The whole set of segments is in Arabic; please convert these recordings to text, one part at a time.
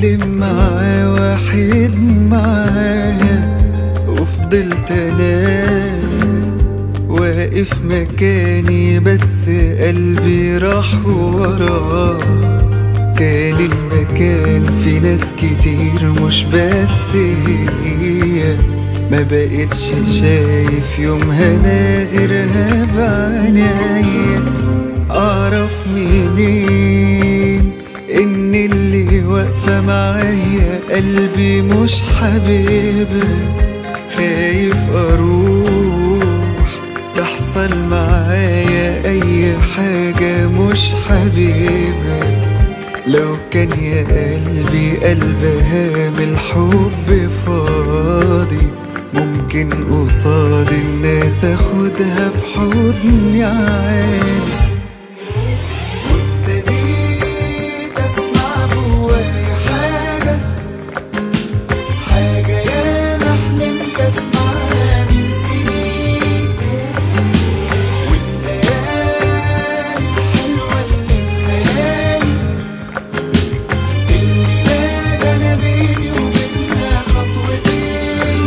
بتكلم معاه واحد معاها، وفضلت انا واقف مكاني بس قلبي راح وراه. كان المكان في ناس كتير مش بس هي، ما بقتش شايف يومها انا غيرها بعناية. اعرف منين ان اللي واقفة معايا قلبي مش حبيبها؟ خايف اروح تحصل معايا اي حاجة مش حبيبها. لو كان يا قلبي قلبها من الحب فاضي، ممكن قصاد الناس اخدها في حضني عادي. وابتديت اسمع جوايا حاجة ياما حلمت اسمعها من سنين، والليالي الحلوة اللي في خيالي اللي نادى انا بيني وبينها خطوتين.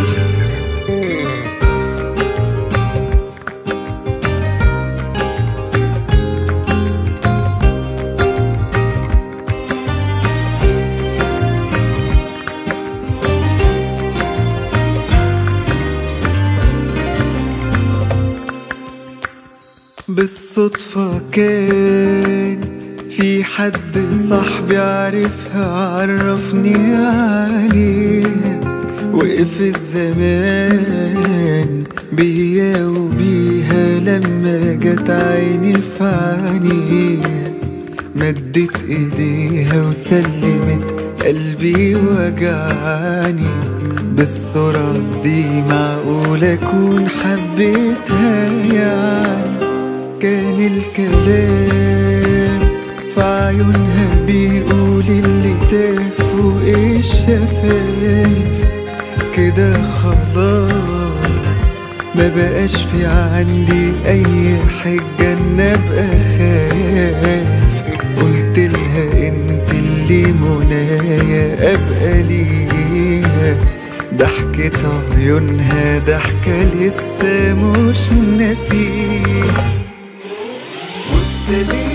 بالصدفة كان في حد صاحبي عارفها عرفني عليها، وقف الزمان بيا وبيها لما جت عيني في عينيها. مدت ايديها وسلمت قلبي وجعني، بالسرعة دي معقول اكون حبيتها يعني؟ كان الكلام في عيونها بيقول اللي تاه فوق الشفايف. كده خلاص ما بقاش في عندي اي حجة ان ابقى خايف. قلت لها انت اللي منايا ابقى ليها، ضحكة عيونها ضحكة لسه مش ناسيها.